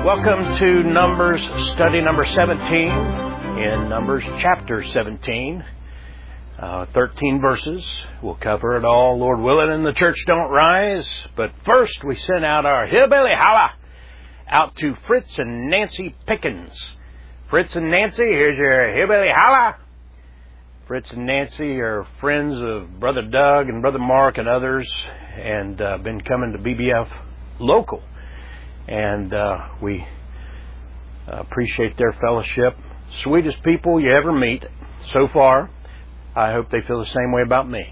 Welcome to Numbers study number 17 in Numbers chapter 17. 13 verses. We'll cover it all, Lord willing, and the church don't rise. But first, we send out our hillbilly holla out to Fritz and Nancy Pickens. Fritz and Nancy, here's your hillbilly holla. Fritz and Nancy are friends of Brother Doug and Brother Mark and others, and been coming to BBF local. And we appreciate their fellowship. Sweetest people you ever meet so far. I hope they feel the same way about me.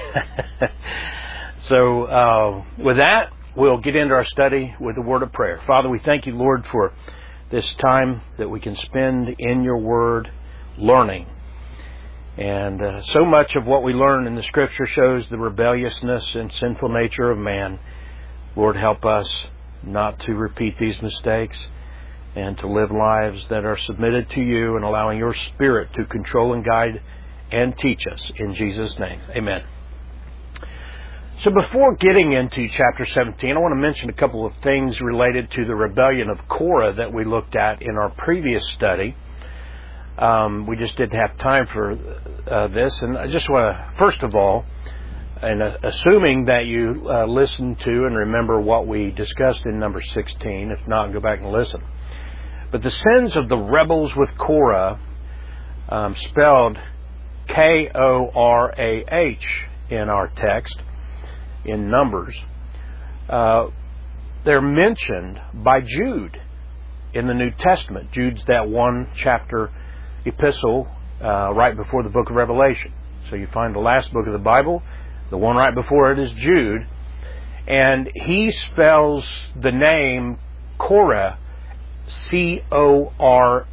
So with that, we'll get into our study with a word of prayer. Father, we thank you, Lord, for this time that we can spend in your word learning. And so much of what we learn in the Scripture shows the rebelliousness and sinful nature of man. Lord, help us not to repeat these mistakes and to live lives that are submitted to you and allowing your Spirit to control and guide and teach us. In Jesus' name, amen. So before getting into chapter 17, I want to mention a couple of things related to the rebellion of Korah that we looked at in our previous study. We just didn't have time for this, and I just want to, first of all, and assuming that you listen to and remember what we discussed in number 16, if not, go back and listen. But the sins of the rebels with Korah, spelled Korah in our text, in Numbers, they're mentioned by Jude in the New Testament. Jude's that one chapter epistle right before the book of Revelation. So you find the last book of the Bible, the one right before it is Jude, and he spells the name Korah, Core.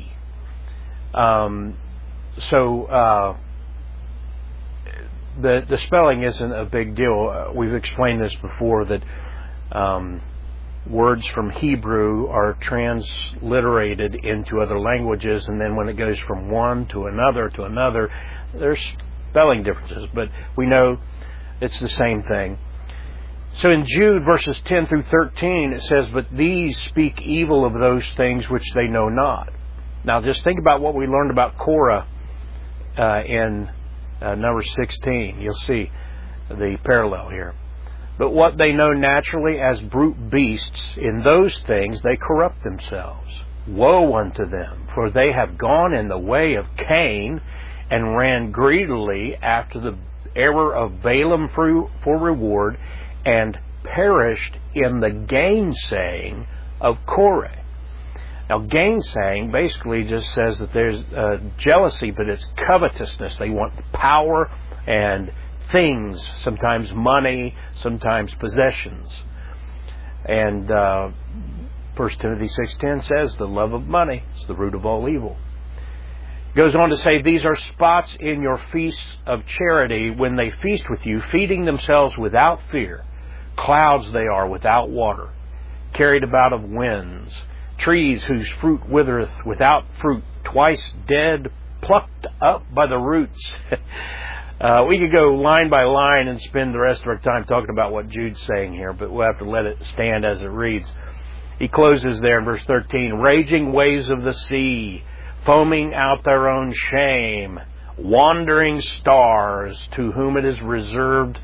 The spelling isn't a big deal. We've explained this before, that words from Hebrew are transliterated into other languages, and then when it goes from one to another, there's spelling differences, but we know it's the same thing. So in Jude verses 10 through 13, it says, "But these speak evil of those things which they know not." Now just think about what we learned about Korah in number 16. You'll see the parallel here. "But what they know naturally as brute beasts, in those things they corrupt themselves. Woe unto them, for they have gone in the way of Cain, and ran greedily after the error of Balaam for reward, and perished in the gainsaying of Korah." Now, gainsaying basically just says that there's jealousy, but it's covetousness. They want power and things, sometimes money, sometimes possessions. And 1 Timothy 6:10 says the love of money is the root of all evil. It goes on to say, "These are spots in your feasts of charity, when they feast with you, feeding themselves without fear. Clouds they are without water, carried about of winds, trees whose fruit withereth without fruit, twice dead, plucked up by the roots." We could go line by line and spend the rest of our time talking about what Jude's saying here, but we'll have to let it stand as it reads. He closes there in verse 13, "Raging waves of the sea, foaming out their own shame, wandering stars, to whom is reserved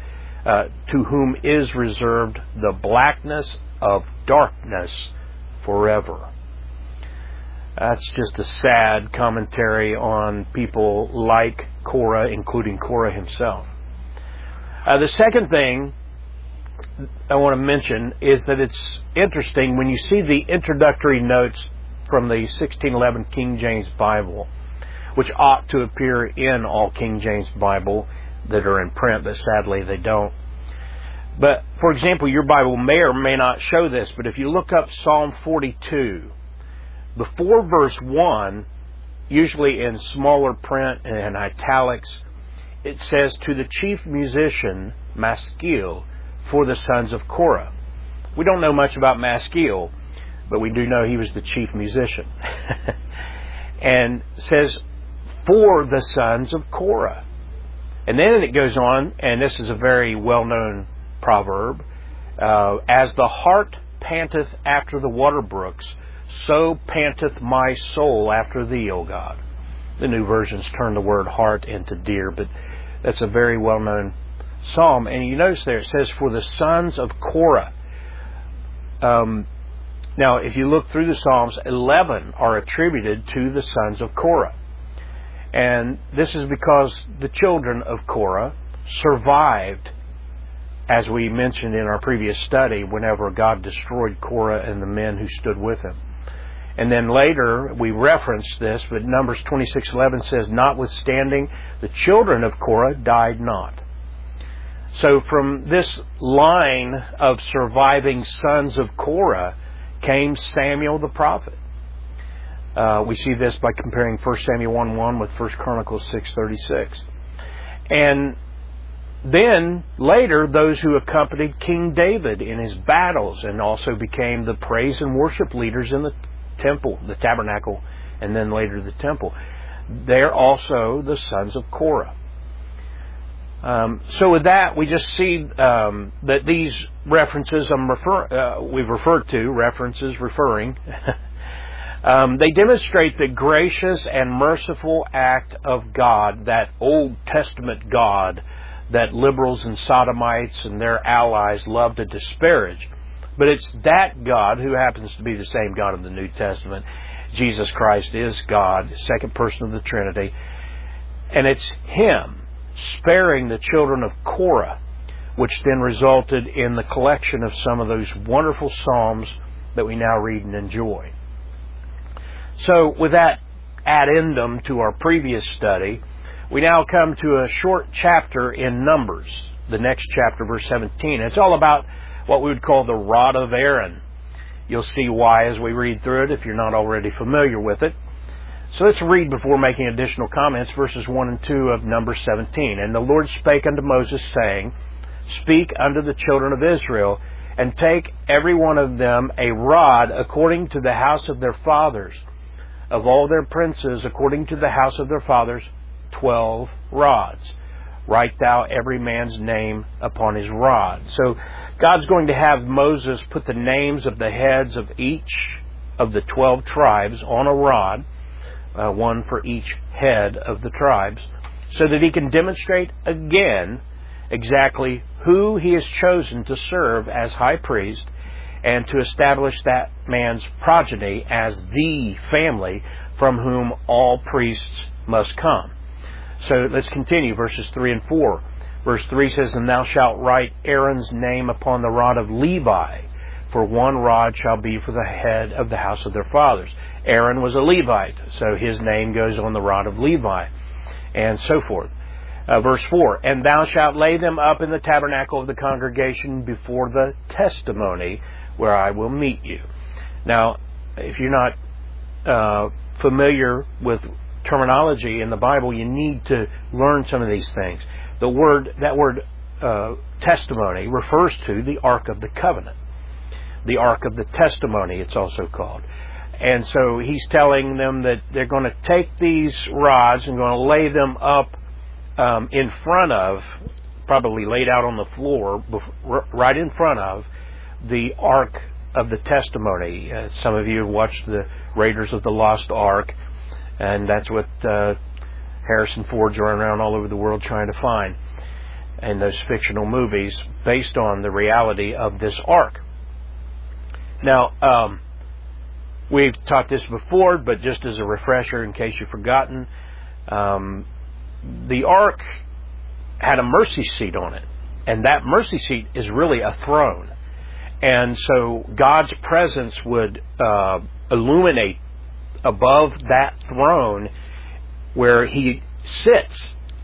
the blackness of darkness forever." That's just a sad commentary on people like Korah, including Korah himself. The second thing I want to mention is that it's interesting when you see the introductory notes from the 1611 King James Bible, which ought to appear in all King James Bible that are in print, but sadly they don't. But, for example, your Bible may or may not show this, but if you look up Psalm 42, before verse 1, usually in smaller print and italics, it says, "To the chief musician, Maskil, for the sons of Korah." We don't know much about Maskil, but we do know he was the chief musician. And says, "For the sons of Korah." And then it goes on, and this is a very well-known proverb, "As the hart panteth after the water brooks, so panteth my soul after thee, O God. The New Versions turn the word heart into deer, but that's a very well-known psalm. And you notice there it says, for the sons of Korah. Now, if you look through the Psalms, 11 are attributed to the sons of Korah. And this is because the children of Korah survived, as we mentioned in our previous study, whenever God destroyed Korah and the men who stood with him. And then later, we referenced this, but Numbers 26:11 says, notwithstanding, the children of Korah died not. So from this line of surviving sons of Korah came Samuel the prophet. We see this by comparing 1 Samuel 1:1 with 1 Chronicles 6:36. And then later, those who accompanied King David in his battles and also became the praise and worship leaders in the temple, the tabernacle, and then later the temple, they're also the sons of Korah. So with that, we just see that these references we've referred to, references referring, they demonstrate the gracious and merciful act of God, that Old Testament God that liberals and sodomites and their allies love to disparage. But it's that God, who happens to be the same God of the New Testament. Jesus Christ is God, second person of the Trinity. And it's Him sparing the children of Korah, which then resulted in the collection of some of those wonderful Psalms that we now read and enjoy. So with that addendum to our previous study, we now come to a short chapter in Numbers, the next chapter, verse 17. It's all about what we would call the rod of Aaron. You'll see why as we read through it if you're not already familiar with it. So let's read before making additional comments, verses 1 and 2 of Numbers 17. And the Lord spake unto Moses, saying, speak unto the children of Israel, and take every one of them a rod according to the house of their fathers, of all their princes according to the house of their fathers, 12 rods. Write thou every man's name upon his rod. So God's going to have Moses put the names of the heads of each of the 12 tribes on a rod, one for each head of the tribes, so that he can demonstrate again exactly who he has chosen to serve as high priest, and to establish that man's progeny as the family from whom all priests must come. So let's continue, verses 3 and 4. Verse 3 says, and thou shalt write Aaron's name upon the rod of Levi, for one rod shall be for the head of the house of their fathers. Aaron was a Levite, so his name goes on the rod of Levi, and so forth. Verse 4, and thou shalt lay them up in the tabernacle of the congregation before the testimony, where I will meet you. Now, if you're not familiar with terminology in the Bible, you need to learn some of these things. That word testimony refers to the Ark of the Covenant. The Ark of the Testimony, it's also called. And so he's telling them that they're going to take these rods and going to lay them up in front of, probably laid out on the floor, right in front of the Ark of the Testimony. Some of you have watched the Raiders of the Lost Ark, and that's what Harrison Ford's running around all over the world trying to find in those fictional movies based on the reality of this Ark. Now, we've taught this before, but just as a refresher in case you've forgotten, the Ark had a mercy seat on it, and that mercy seat is really a throne. And so God's presence would illuminate above that throne where He sits.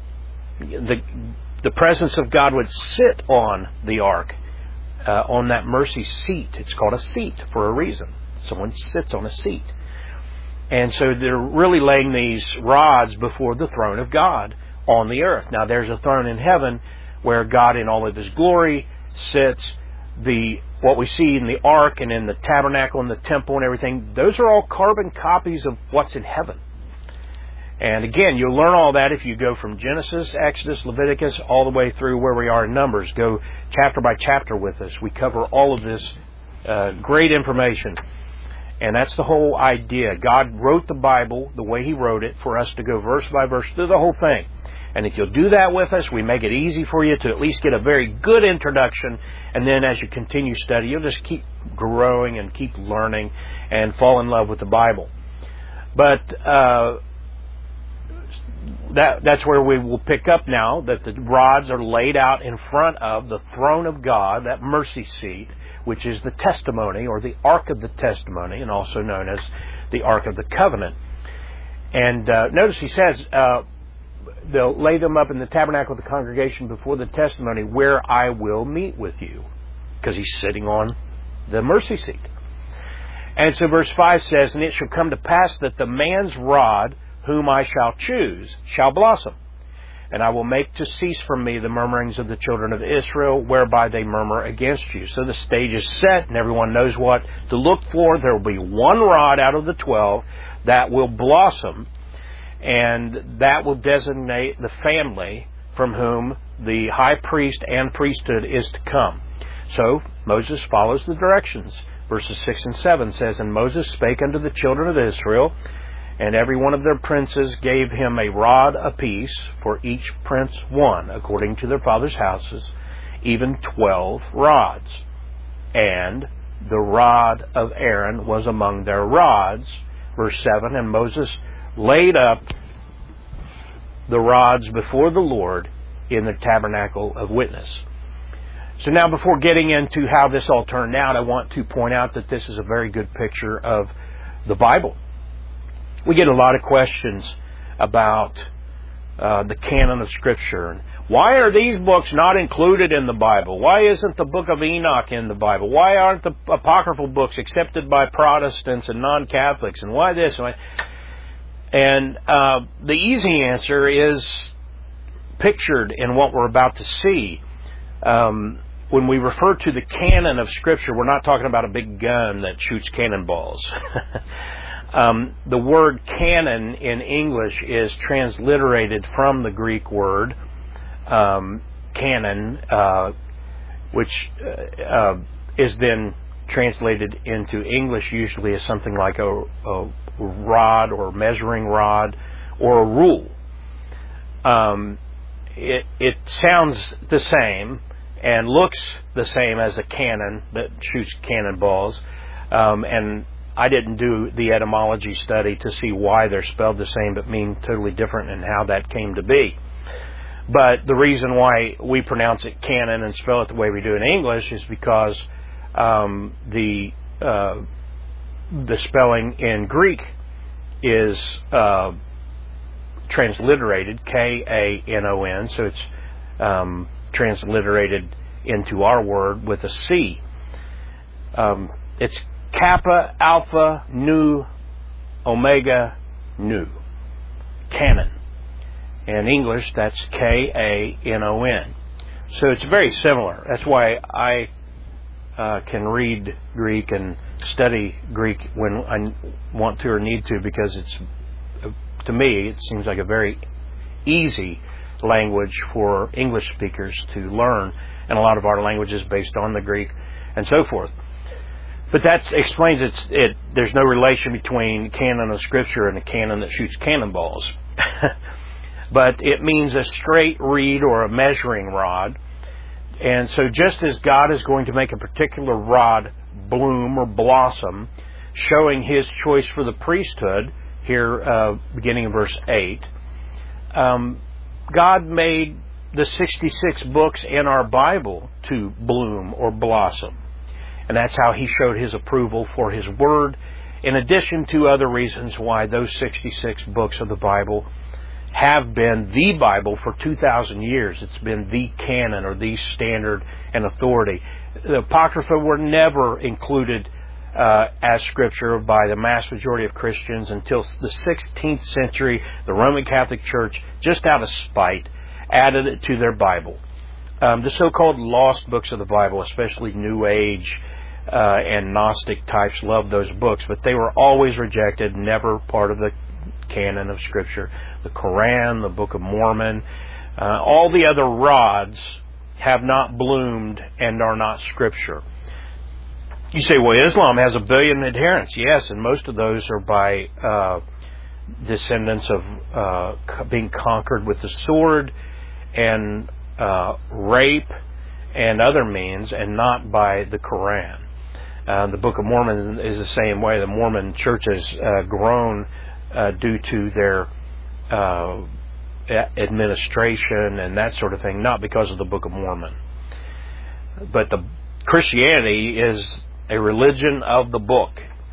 The presence of God would sit on the Ark, on that mercy seat. It's called a seat for a reason. Someone sits on a seat. And so they're really laying these rods before the throne of God on the earth. Now there's a throne in heaven where God in all of His glory sits. What we see in the ark and in the tabernacle and the temple and everything, those are all carbon copies of what's in heaven. And again, you'll learn all that if you go from Genesis, Exodus, Leviticus, all the way through where we are in Numbers. Go chapter by chapter with us. We cover all of this great information. And that's the whole idea. God wrote the Bible the way He wrote it for us to go verse by verse through the whole thing. And if you'll do that with us, we make it easy for you to at least get a very good introduction. And then as you continue study, you'll just keep growing and keep learning and fall in love with the Bible. But that's where we will pick up now, that the rods are laid out in front of the throne of God, that mercy seat, which is the testimony, or the Ark of the Testimony, and also known as the Ark of the Covenant. And notice he says, they'll lay them up in the tabernacle of the congregation before the testimony, where I will meet with you. Because He's sitting on the mercy seat. And so verse 5 says, and it shall come to pass that the man's rod, whom I shall choose, shall blossom. And I will make to cease from me the murmurings of the children of Israel, whereby they murmur against you. So the stage is set, and everyone knows what to look for. There will be one rod out of the 12 that will blossom, and that will designate the family from whom the high priest and priesthood is to come. So Moses follows the directions. Verses 6 and 7 says, and Moses spake unto the children of Israel, and every one of their princes gave him a rod apiece, for each prince one, according to their fathers' houses, even 12 rods. And the rod of Aaron was among their rods. Verse 7, and Moses laid up the rods before the Lord in the tabernacle of witness. So now, before getting into how this all turned out, I want to point out that this is a very good picture of the Bible. We get a lot of questions about the canon of Scripture. And why are these books not included in the Bible? Why isn't the book of Enoch in the Bible? Why aren't the apocryphal books accepted by Protestants and non-Catholics? And why this? And the easy answer is pictured in what we're about to see. When we refer to the canon of Scripture, we're not talking about a big gun that shoots cannonballs. The word canon in English is transliterated from the Greek word canon, which is then translated into English usually as something like a rod or measuring rod or a rule. It sounds the same and looks the same as a cannon that shoots cannonballs, and I didn't do the etymology study to see why they're spelled the same but mean totally different and how that came to be. But the reason why we pronounce it canon and spell it the way we do in English is because the spelling in Greek is transliterated K-A-N-O-N, so it's transliterated into our word with a C. It's Kappa, Alpha, Nu, Omega, Nu. Canon. In English, that's K-A-N-O-N. So it's very similar. That's why I can read Greek and study Greek when I want to or need to, because it's, to me, it seems like a very easy language for English speakers to learn, and a lot of our language is based on the Greek and so forth. But that explains there's no relation between canon of Scripture and a cannon that shoots cannonballs. But it means a straight reed or a measuring rod. And so just as God is going to make a particular rod bloom or blossom, showing His choice for the priesthood, here beginning in verse 8, God made the 66 books in our Bible to bloom or blossom. And that's how He showed His approval for His Word, in addition to other reasons why those 66 books of the Bible have been the Bible for 2,000 years. It's been the canon or the standard and authority. The Apocrypha were never included as Scripture by the mass majority of Christians until the 16th century. The Roman Catholic Church, just out of spite, added it to their Bible. The so-called lost books of the Bible, especially New Age and Gnostic types, loved those books, but they were always rejected, never part of the canon of Scripture. The Quran, the Book of Mormon, all the other rods have not bloomed and are not Scripture. You say, well, Islam has 1 billion adherents. Yes, and most of those are by descendants of being conquered with the sword and rape and other means, and not by the Quran. The Book of Mormon is the same way. The Mormon Church has grown due to their administration and that sort of thing, not because of the Book of Mormon. But the Christianity is a religion of the book,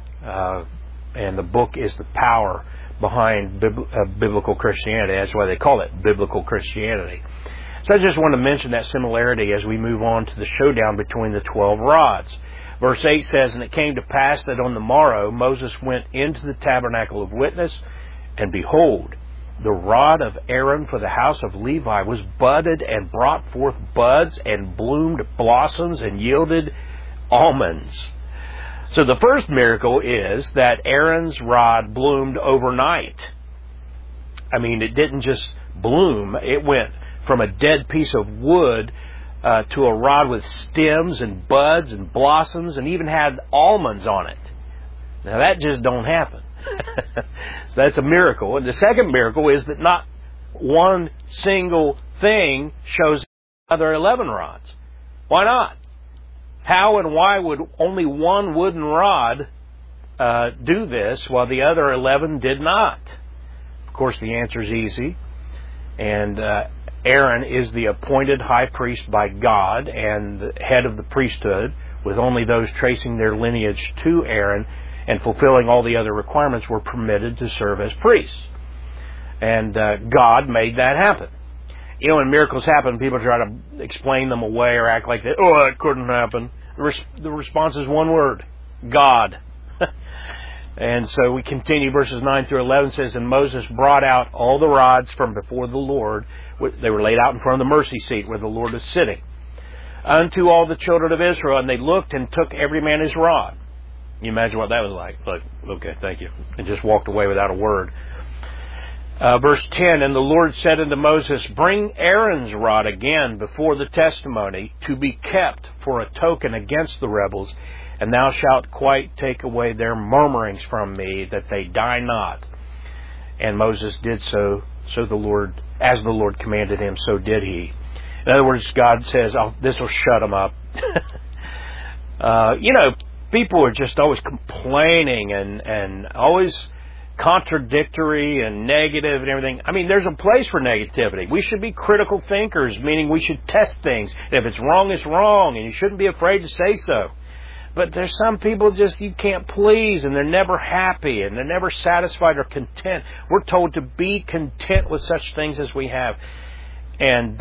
and the book is the power behind biblical Christianity. That's why they call it biblical Christianity. So I just want to mention that similarity as we move on to the showdown between the 12 rods. Verse 8 says, "And it came to pass that on the morrow Moses went into the tabernacle of witness, and behold, the rod of Aaron for the house of Levi was budded and brought forth buds and bloomed blossoms and yielded almonds." So the first miracle is that Aaron's rod bloomed overnight. I mean, it didn't just bloom. It went from a dead piece of wood to a rod with stems and buds and blossoms, and even had almonds on it. Now that just don't happen. So that's a miracle. And the second miracle is that not one single thing shows the other 11 rods. Why not? How and why would only one wooden rod do this while the other 11 did not? Of course, the answer is easy. And Aaron is the appointed high priest by God and the head of the priesthood, with only those tracing their lineage to Aaron and fulfilling all the other requirements were permitted to serve as priests. And God made that happen. You know, when miracles happen, people try to explain them away or act like that. Oh, that couldn't happen. The response is one word: God. And so we continue. Verses 9 through 11 says, "And Moses brought out all the rods from before the Lord. They were laid out in front of the mercy seat where the Lord is sitting, unto all the children of Israel. And they looked and took every man his rod." You imagine what that was like. Like, okay, thank you. And just walked away without a word. Verse 10, "And the Lord said unto Moses, Bring Aaron's rod again before the testimony, to be kept for a token against the rebels, and thou shalt quite take away their murmurings from me, that they die not. And Moses did so as the Lord commanded him, so did he." In other words, God says, this will shut them up. People are just always complaining and always contradictory and negative and everything. I mean, there's a place for negativity. We should be critical thinkers, meaning we should test things. If it's wrong, it's wrong, and you shouldn't be afraid to say so. But there's some people just you can't please, and they're never happy, and they're never satisfied or content. We're told to be content with such things as we have. And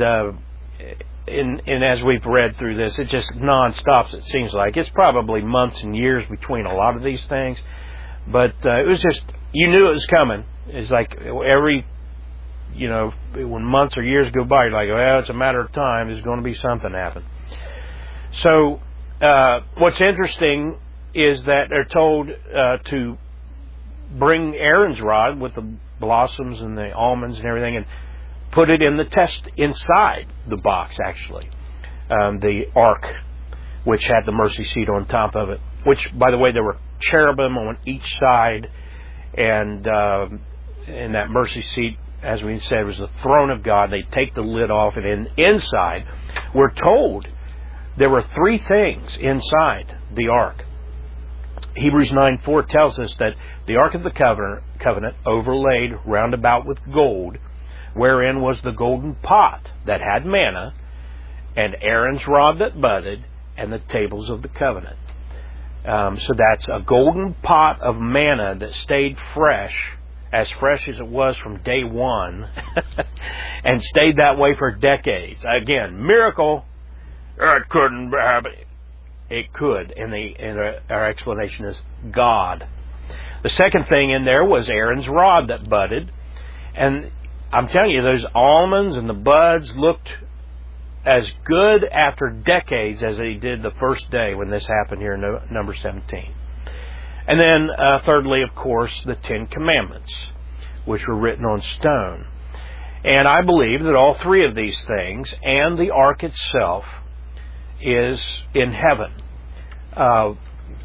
as we've read through this, it just non-stops, it seems like. It's probably months and years between a lot of these things. But it was just, you knew it was coming. It's like when months or years go by, you're like, well, it's a matter of time. There's going to be something happen. So what's interesting is that they're told to bring Aaron's rod with the blossoms and the almonds and everything, and put it in the test inside the box, actually. The ark, which had the mercy seat on top of it, which, by the way, there were cherubim on each side, and in that mercy seat, as we said, was the throne of God. They take the lid off, and inside, we're told there were 3 things inside the ark. Hebrews 9:4 tells us that the ark of the covenant overlaid round about with gold, wherein was the golden pot that had manna, and Aaron's rod that budded, and the tables of the covenant. So that's a golden pot of manna that stayed fresh as it was from day one, and stayed that way for decades. Again, miracle. It couldn't happen. It could, and our explanation is God. The second thing in there was Aaron's rod that budded, and I'm telling you, those almonds and the buds looked as good after decades as they did the first day when this happened here in number 17. And then, thirdly, of course, the 10 Commandments, which were written on stone. And I believe that all 3 of these things, and the ark itself, is in heaven.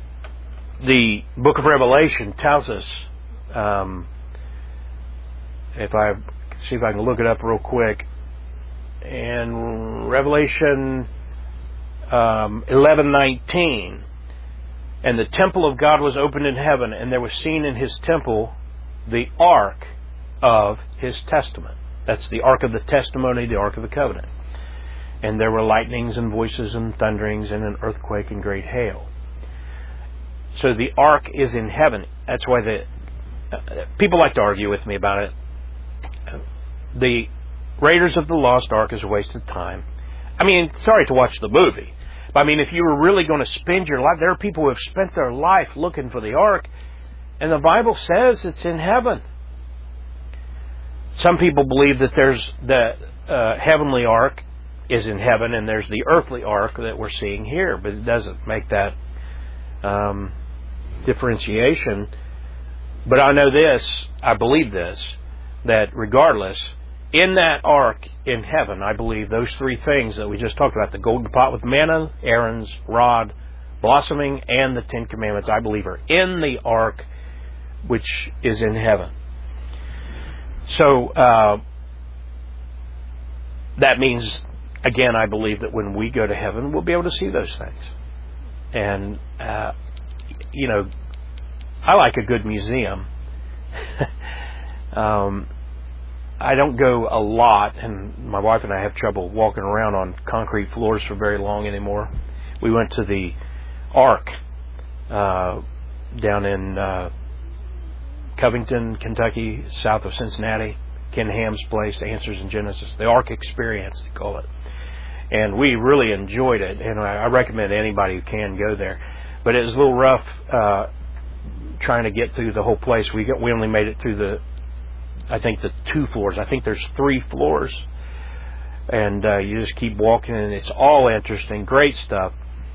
the book of Revelation tells us, if I see if I can look it up real quick, in Revelation 11:19, and the temple of God was opened in heaven, and there was seen in his temple the ark of his testament. That's the ark of the testimony, the ark of the covenant. And there were lightnings and voices and thunderings and an earthquake and great hail. So the ark is in heaven. That's why people like to argue with me about it. The Raiders of the Lost Ark is a waste of time. I mean, sorry to watch the movie, but I mean, if you were really going to spend your life, there are people who have spent their life looking for the ark, and the Bible says it's in heaven. Some people believe that there's the heavenly ark is in heaven, and there's the earthly ark that we're seeing here, but it doesn't make that differentiation. But I know this, I believe this, that regardless, in that ark in heaven, I believe those three things that we just talked about, the golden pot with manna, Aaron's rod, blossoming, and the Ten Commandments, I believe are in the ark which is in heaven. So that means, again, I believe that when we go to heaven, we'll be able to see those things. And, you know, I like a good museum. I don't go a lot, and my wife and I have trouble walking around on concrete floors for very long anymore. We went to the Ark down in Covington, Kentucky, south of Cincinnati. Ken Ham's place, Answers in Genesis. The Ark Experience, they call it. And we really enjoyed it, and I recommend anybody who can go there. But it was a little rough trying to get through the whole place. We only made it through I think the 2 floors. I think there's 3 floors. And you just keep walking, and it's all interesting, great stuff.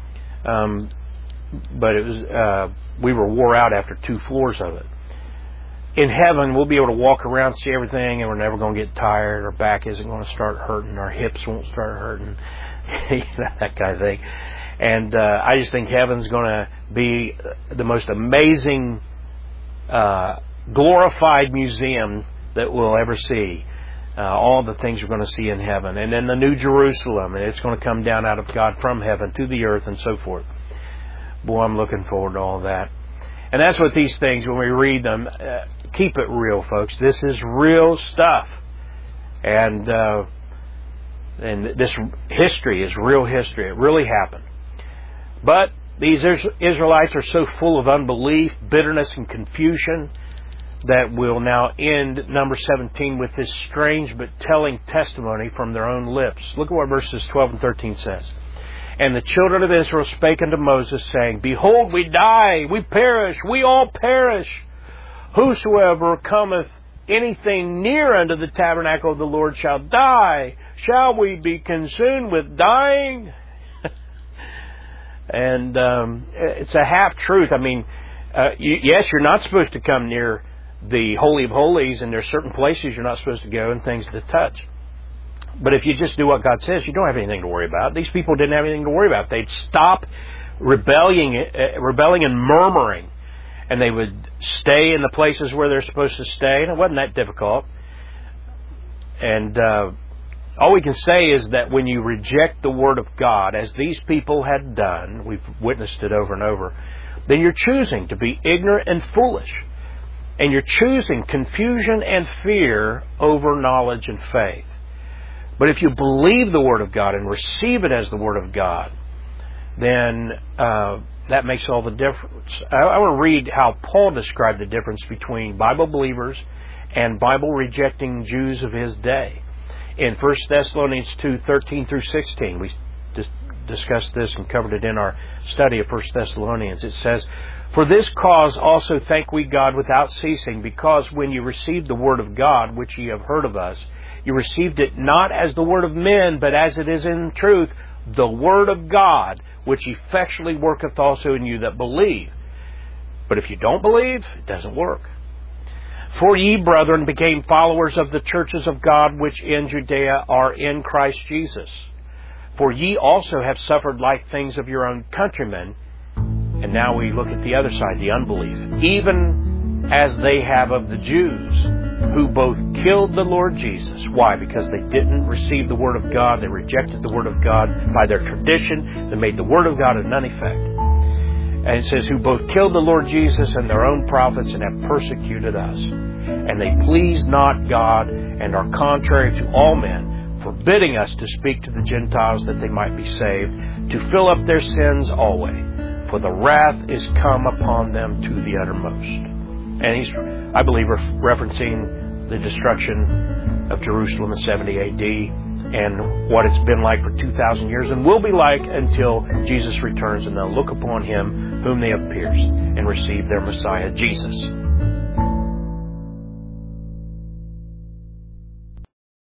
But it was we were wore out after 2 floors of it. In heaven, we'll be able to walk around, see everything, and we're never going to get tired. Our back isn't going to start hurting. Our hips won't start hurting. That kind of thing. And I just think heaven's going to be the most amazing, glorified museum that we'll ever see. All the things we're going to see in heaven. And then the New Jerusalem, and it's going to come down out of God from heaven to the earth and so forth. Boy, I'm looking forward to all that. And that's what these things, when we read them, keep it real, folks. This is real stuff. And this history is real history. It really happened. But these Israelites are so full of unbelief, bitterness, and confusion that we'll now end number 17 with this strange but telling testimony from their own lips. Look at what verses 12 and 13 says. And the children of Israel spake unto Moses, saying, Behold, we die, we perish, we all perish. Whosoever cometh anything near unto the tabernacle of the Lord shall die. Shall we be consumed with dying? And it's a half-truth. I mean, yes, you're not supposed to come near the Holy of Holies, and there's certain places you're not supposed to go and things to touch. But if you just do what God says, you don't have anything to worry about. These people didn't have anything to worry about. They'd stop rebelling and murmuring, and they would stay in the places where they're supposed to stay, and it wasn't that difficult. And all we can say is that when you reject the Word of God, as these people had done, we've witnessed it over and over, then you're choosing to be ignorant and foolish. And you're choosing confusion and fear over knowledge and faith. But if you believe the Word of God and receive it as the Word of God, then that makes all the difference. I want to read how Paul described the difference between Bible believers and Bible-rejecting Jews of his day. In 1 Thessalonians 2:13 through 16, we discussed this and covered it in our study of 1 Thessalonians. It says, For this cause also thank we God without ceasing, because when you received the Word of God, which ye have heard of us, you received it not as the word of men, but as it is in truth, the Word of God, which effectually worketh also in you that believe. But if you don't believe, it doesn't work. For ye, brethren, became followers of the churches of God which in Judea are in Christ Jesus. For ye also have suffered like things of your own countrymen, And now we look at the other side, the unbelief. Even as they have of the Jews, who both killed the Lord Jesus. Why? Because they didn't receive the Word of God. They rejected the Word of God by their tradition. They made the Word of God of none effect. And it says, who both killed the Lord Jesus and their own prophets and have persecuted us. And they please not God and are contrary to all men, forbidding us to speak to the Gentiles that they might be saved, to fill up their sins always. For the wrath is come upon them to the uttermost. And he's, I believe, referencing the destruction of Jerusalem in 70 A.D. and what it's been like for 2,000 years and will be like until Jesus returns and they'll look upon Him whom they have pierced and receive their Messiah, Jesus.